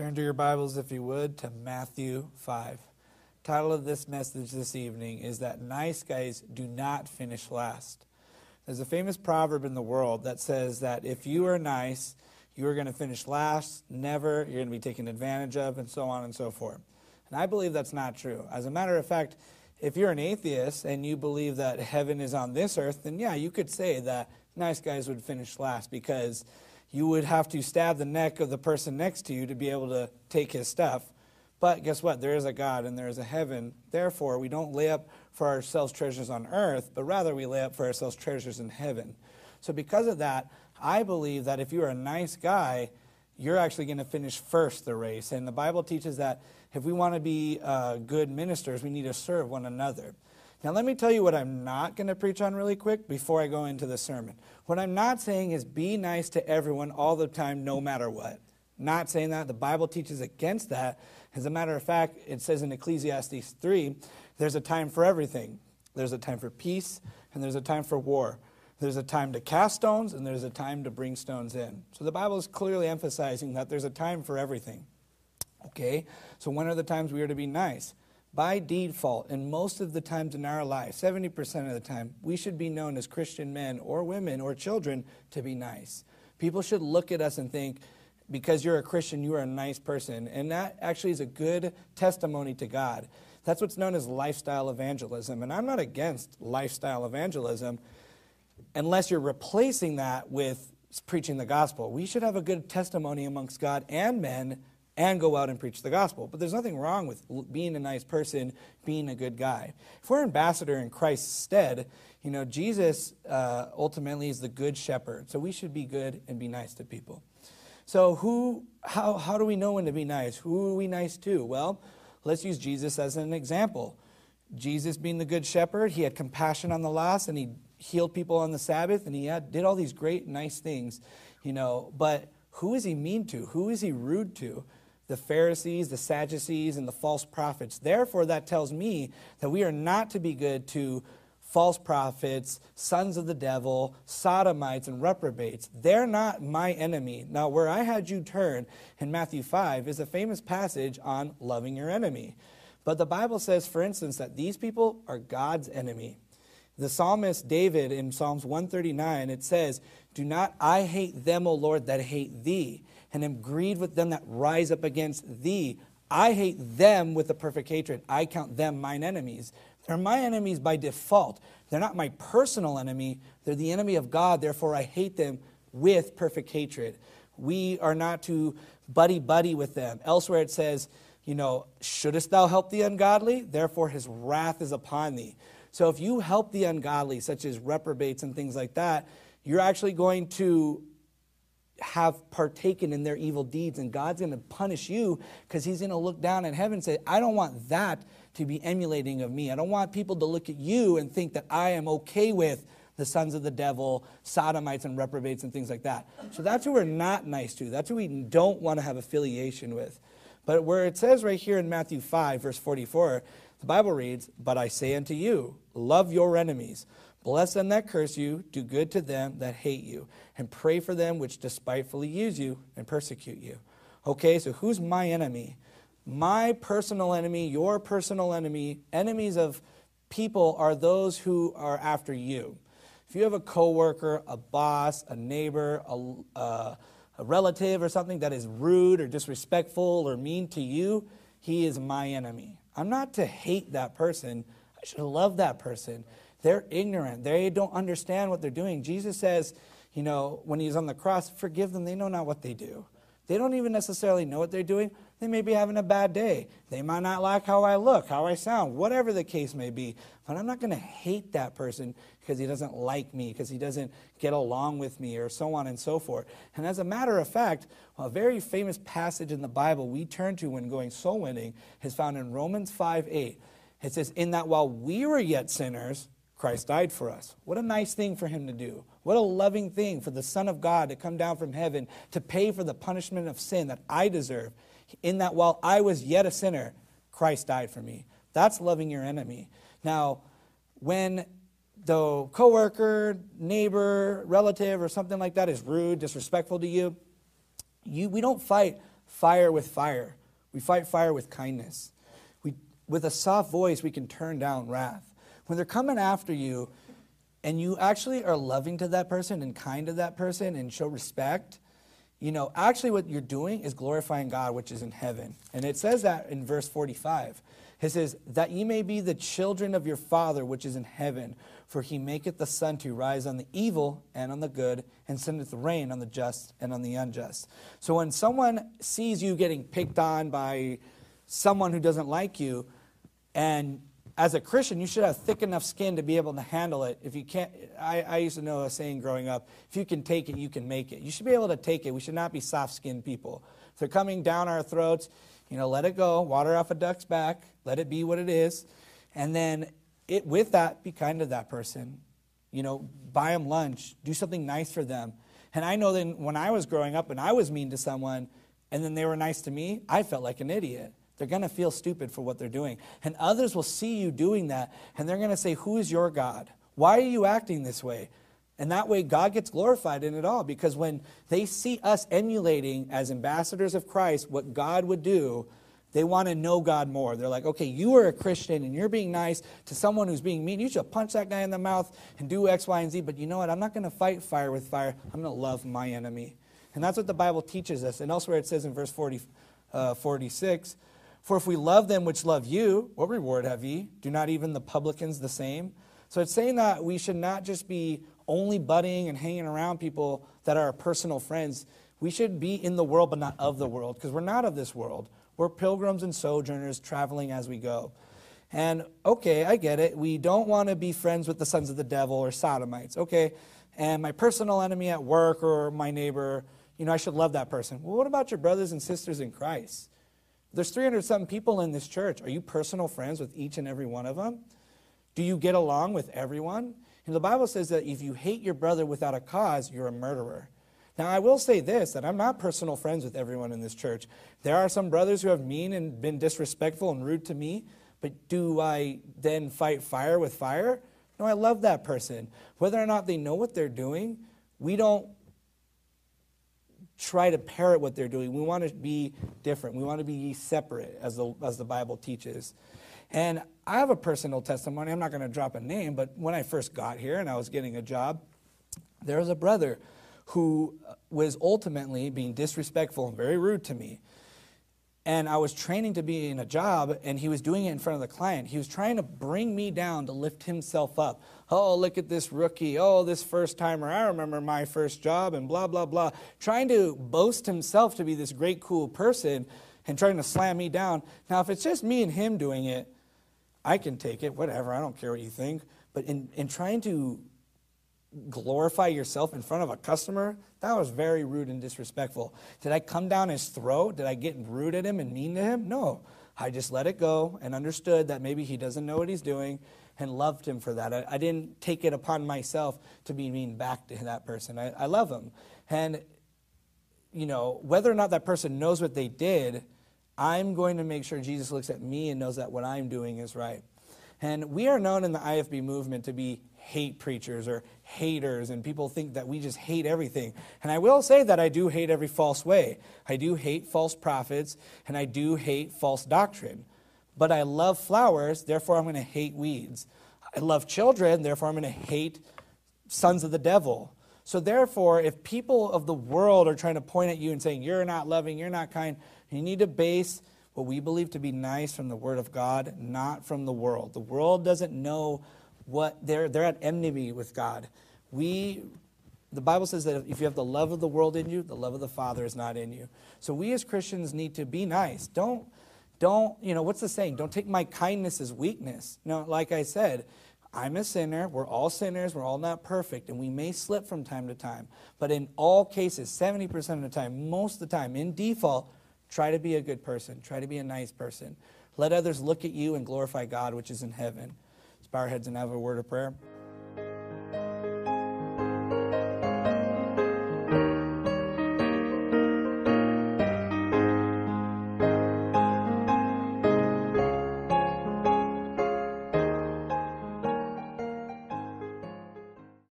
Turn to your Bibles, if you would, to Matthew 5. Title of this message this evening is that nice guys do not finish last. There's a famous proverb in the world that says that if you are nice, you are going to finish last, never, you're going to be taken advantage of, and so on and so forth. And I believe that's not true. As a matter of fact, if you're an atheist and you believe that heaven is on this earth, then yeah, you could say that nice guys would finish last because you would have to stab the neck of the person next to you to be able to take his stuff. But guess what? There is a God and there is a heaven. Therefore, we don't lay up for ourselves treasures on earth, but rather we lay up for ourselves treasures in heaven. So because of that, I believe that if you're a nice guy, you're actually going to finish first the race. And the Bible teaches that if we want to be good ministers, we need to serve one another. Now, let me tell you what I'm not going to preach on really quick before I go into the sermon. What I'm not saying is be nice to everyone all the time, no matter what. Not saying that. The Bible teaches against that. As a matter of fact, it says in Ecclesiastes 3, there's a time for everything. There's a time for peace, and there's a time for war. There's a time to cast stones, and there's a time to bring stones in. So the Bible is clearly emphasizing that there's a time for everything. Okay, so when are the times we are to be nice? By default, and most of the times in our life, 70% of the time, we should be known as Christian men or women or children to be nice. People should look at us and think, because you're a Christian, you are a nice person. And that actually is a good testimony to God. That's what's known as lifestyle evangelism. And I'm not against lifestyle evangelism unless you're replacing that with preaching the gospel. We should have a good testimony amongst God and men and go out and preach the gospel. But there's nothing wrong with being a nice person, being a good guy. If we're ambassador in Christ's stead, Jesus ultimately is the good shepherd. So we should be good and be nice to people. So how do we know when to be nice? Who are we nice to? Well, let's use Jesus as an example. Jesus being the good shepherd, he had compassion on the lost, and he healed people on the Sabbath, and he did all these great, nice things, But who is he mean to? Who is he rude to? The Pharisees, the Sadducees, and the false prophets. Therefore, that tells me that we are not to be good to false prophets, sons of the devil, sodomites, and reprobates. They're not my enemy. Now, where I had you turn in Matthew 5 is a famous passage on loving your enemy. But the Bible says, for instance, that these people are God's enemy. The psalmist David in Psalms 139, it says, "Do not I hate them, O Lord, that hate thee, and am grieved with them that rise up against thee. I hate them with a perfect hatred. I count them mine enemies." They're my enemies by default. They're not my personal enemy. They're the enemy of God. Therefore, I hate them with perfect hatred. We are not to buddy-buddy with them. Elsewhere it says, shouldest thou help the ungodly? Therefore, his wrath is upon thee. So if you help the ungodly, such as reprobates and things like that, you're actually going to have partaken in their evil deeds, and God's going to punish you because he's going to look down in heaven and say, I don't want that to be emulating of me. I don't want people to look at you and think that I am okay with the sons of the devil, sodomites and reprobates and things like that. So that's who we're not nice to. That's who we don't want to have affiliation with. But where it says right here in Matthew 5, verse 44, the Bible reads, "But I say unto you, love your enemies. Bless them that curse you, do good to them that hate you, and pray for them which despitefully use you and persecute you." Okay, so who's my enemy? My personal enemy, your personal enemy, enemies of people are those who are after you. If you have a coworker, a boss, a neighbor, a relative or something that is rude or disrespectful or mean to you, he is my enemy. I'm not to hate that person. I should love that person. They're ignorant. They don't understand what they're doing. Jesus says, when he's on the cross, forgive them. They know not what they do. They don't even necessarily know what they're doing. They may be having a bad day. They might not like how I look, how I sound, whatever the case may be. But I'm not going to hate that person because he doesn't like me, because he doesn't get along with me, or so on and so forth. And as a matter of fact, a very famous passage in the Bible we turn to when going soul winning is found in Romans 5:8. It says, "In that while we were yet sinners, Christ died for us." What a nice thing for him to do. What a loving thing for the Son of God to come down from heaven to pay for the punishment of sin that I deserve. In that while I was yet a sinner, Christ died for me. That's loving your enemy. Now, when the coworker, neighbor, relative, or something like that is rude, disrespectful to you, we don't fight fire with fire. We fight fire with kindness. With a soft voice, we can turn down wrath. When they're coming after you and you actually are loving to that person and kind to that person and show respect, actually what you're doing is glorifying God, which is in heaven. And it says that in verse 45. It says, that ye may be the children of your Father, which is in heaven. For he maketh the sun to rise on the evil and on the good, and sendeth rain on the just and on the unjust. So when someone sees you getting picked on by someone who doesn't like you, and as a Christian, you should have thick enough skin to be able to handle it. If you can't, I used to know a saying growing up, if you can take it, you can make it. You should be able to take it. We should not be soft-skinned people. If they're coming down our throats, let it go, water off a duck's back, let it be what it is, and then with that, be kind to that person. Buy them lunch, do something nice for them. And I know that when I was growing up and I was mean to someone, and then they were nice to me, I felt like an idiot. They're going to feel stupid for what they're doing. And others will see you doing that, and they're going to say, who is your God? Why are you acting this way? And that way, God gets glorified in it all. Because when they see us emulating as ambassadors of Christ what God would do, they want to know God more. They're like, okay, you are a Christian, and you're being nice to someone who's being mean. You should punch that guy in the mouth and do X, Y, and Z. But you know what? I'm not going to fight fire with fire. I'm going to love my enemy. And that's what the Bible teaches us. And elsewhere it says in verse 46, for if we love them which love you, what reward have ye? Do not even the publicans the same? So it's saying that we should not just be only buddying and hanging around people that are our personal friends. We should be in the world but not of the world, because we're not of this world. We're pilgrims and sojourners traveling as we go. And okay, I get it. We don't want to be friends with the sons of the devil or sodomites. Okay, and my personal enemy at work or my neighbor, I should love that person. Well, what about your brothers and sisters in Christ? There's 300-something people in this church. Are you personal friends with each and every one of them? Do you get along with everyone? And the Bible says that if you hate your brother without a cause, you're a murderer. Now, I will say this, that I'm not personal friends with everyone in this church. There are some brothers who have mean and been disrespectful and rude to me, but do I then fight fire with fire? No, I love that person. Whether or not they know what they're doing, we don't try to parrot what they're doing. We want to be different. We want to be separate, as the Bible teaches. And I have a personal testimony. I'm not going to drop a name, but when I first got here and I was getting a job, there was a brother who was ultimately being disrespectful and very rude to me. And I was training to be in a job, and he was doing it in front of the client. He was trying to bring me down to lift himself up. Oh, look at this rookie. Oh, this first-timer. I remember my first job, and blah, blah, blah. Trying to boast himself to be this great, cool person and trying to slam me down. Now, if it's just me and him doing it, I can take it. Whatever. I don't care what you think. But in trying to glorify yourself in front of a customer, that was very rude and disrespectful. Did I come down his throat? Did I get rude at him and mean to him? No. I just let it go and understood that maybe he doesn't know what he's doing and loved him for that. I didn't take it upon myself to be mean back to that person. I love him. And, whether or not that person knows what they did, I'm going to make sure Jesus looks at me and knows that what I'm doing is right. And we are known in the IFB movement to be hate preachers or haters, and people think that we just hate everything. And I will say that I do hate every false way. I do hate false prophets, and I do hate false doctrine. But I love flowers, therefore I'm going to hate weeds. I love children, therefore I'm going to hate sons of the devil. So therefore, if people of the world are trying to point at you and saying, you're not loving, you're not kind, you need to base what we believe to be nice from the Word of God, not from the world. The world doesn't know what they're at enmity with God. The Bible says that if you have the love of the world in you, the love of the Father is not in you. So we as Christians need to be nice. Don't, what's the saying? Don't take my kindness as weakness. No, like I said, I'm a sinner. We're all sinners. We're all not perfect, and we may slip from time to time. But in all cases, 70% of the time, most of the time, in default, try to be a good person. Try to be a nice person. Let others look at you and glorify God, which is in heaven. Let's bow our heads and have a word of prayer.